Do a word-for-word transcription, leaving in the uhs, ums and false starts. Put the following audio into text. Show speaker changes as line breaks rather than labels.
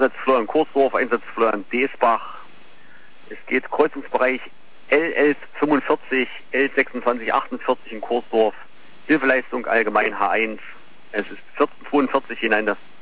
Einsatz Florian Kursdorf, Einsatz Florian Deesbach. Es geht Kreuzungsbereich L elf fünfundvierzig, L sechsundzwanzig achtundvierzig in Kursdorf. Hilfeleistung allgemein H eins. Es ist vierzehn zweiundvierzig hinein das